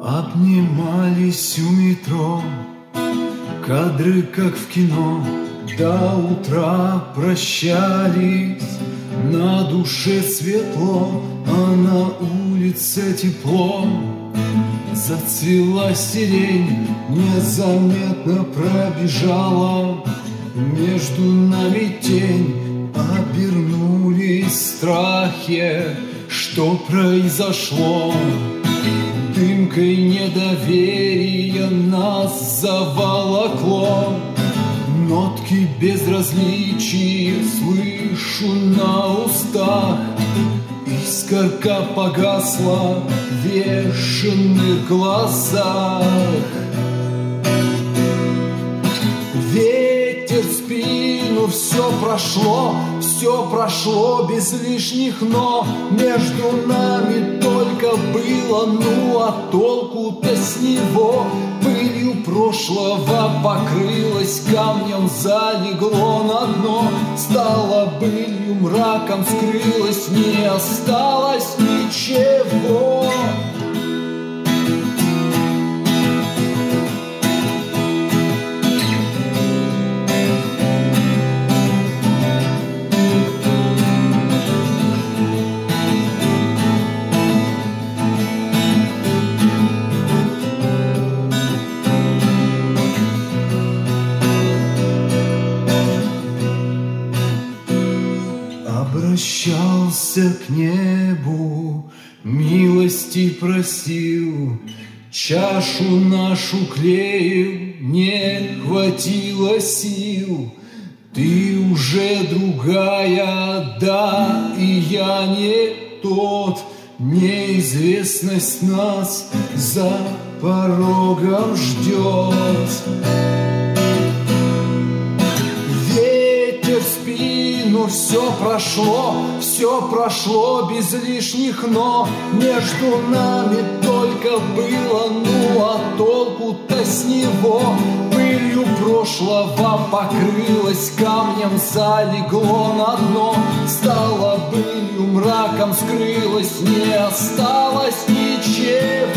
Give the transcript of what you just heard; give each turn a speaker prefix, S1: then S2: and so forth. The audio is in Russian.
S1: Обнимались у метро, кадры как в кино, до утра прощались, на душе светло, а на улице тепло. Зацвела сирень, незаметно пробежала, между нами тень, обернулись страхи. Что произошло? Дымкой недоверия нас заволокло. Нотки безразличия слышу на устах. Искорка погасла в вешенных глазах. Ветер в спину, все прошло без лишних «но». Между нами только было «ну», а толку-то с него? Пылью прошлого покрылось, камнем залегло на дно. Стало былью, мраком скрылось, не осталось ничего. Обращался к небу, милости просил, чашу нашу клеил, не хватило сил. Ты уже другая, да, и я не тот. Неизвестность нас за порогом ждет. Ветер в спину, все прошло без лишних «но». Между нами только было «ну», а толку-то с него? Пылью прошлого покрылось, камнем залегло на дно. Стало былью, мраком скрылось, не осталось ничего.